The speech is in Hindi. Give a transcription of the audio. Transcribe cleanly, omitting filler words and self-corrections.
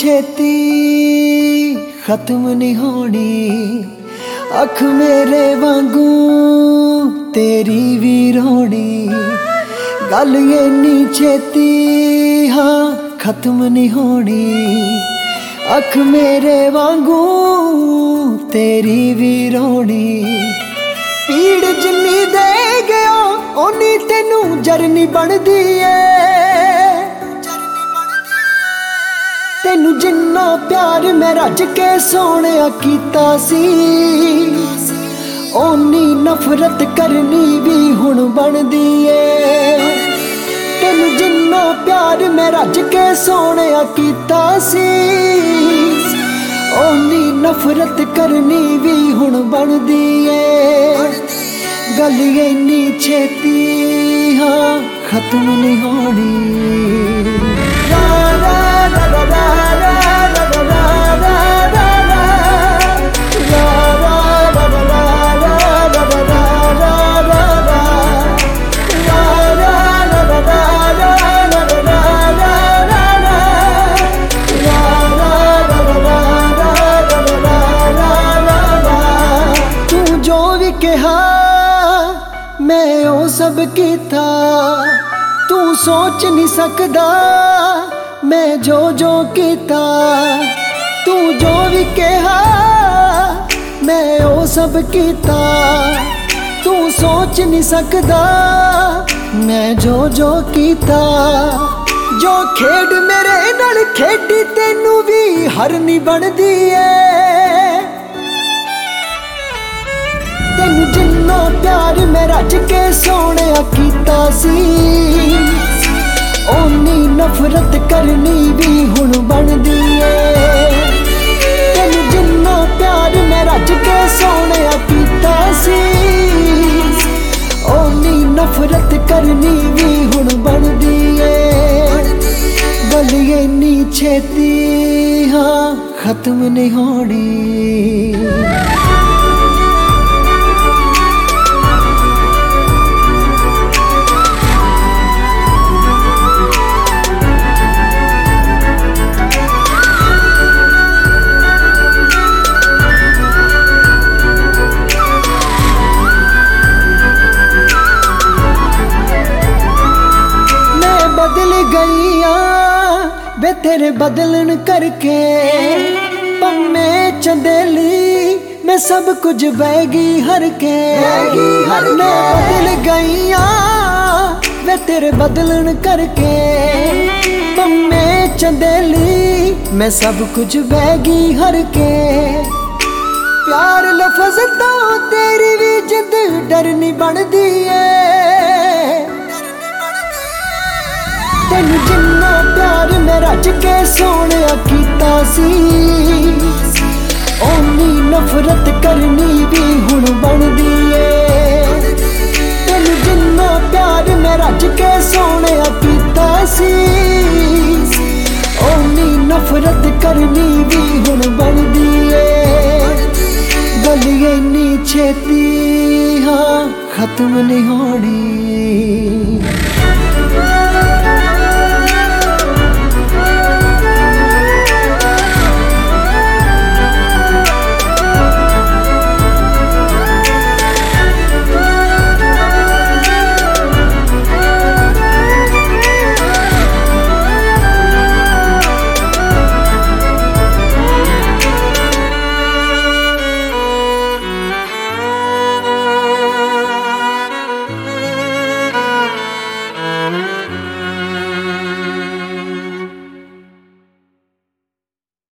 छेती खत्म नहीं होनी। अख मेरे वांगू तेरी भी रोनी। गल इन्नी छेती हाँ खत्म नहीं होनी। अख मेरे वांगू तेरी भी रोनी। पीड़ जिन्नी दे गया ओनी तेनू जरनी बनदी है। तेनू जिन्ना प्यार मैं रज के सोहणिया कीता सी, ओनी नफरत करनी भी हुण बनदी है। तेनू जिन्ना प्यार मैं रज के सोहणिया कीता सी, ओनी नफरत करनी भी हुण बनदी है। गल इन्नी छेती हाँ खत्म नहीं होनी। मैं ओ सब कीता तू सोच नहीं सकदा। मैं जो जो कीता तू जो भी कहा, मैं ओ सब कीता तू सोच नहीं सकदा। मैं जो जो कीता जो खेड मेरे नाल खेडी तेनू भी हरनी बनदी है। तेनू जिन्ना प्यार मैं रज के सोहणिया कीता सी, ओनी नफरत करनी भी हुण बनदी है। तेनू जिन्ना प्यार मैं रज के सोहणिया कीता सी, ओनी नफरत करनी भी हुण बनदी है। गल इन्नी छेती हाँ खत्म नहीं होनी। वे तेरे बदलन करके पम्मे चंदेली मैं सब कुछ बहगी हर के। मैं बदल गई वे तेरे बदलन करके पम्मे चंदेली मैं सब कुछ बहगी हर के। प्यार लफज तो तेरी भी जिद डरनी बनदी है। तेनू जिन्ना प्यार मैं रज के सोहणिया कीता सी, ओनी नफरत करनी भी हुण बनदी है। तेनू जिन्ना प्यार मैं रज के सोहणिया कीता सी, ओनी नफरत करनी भी हुण बनदी है। गल इन्नी छेती हाँ खत्म नहीं होनी।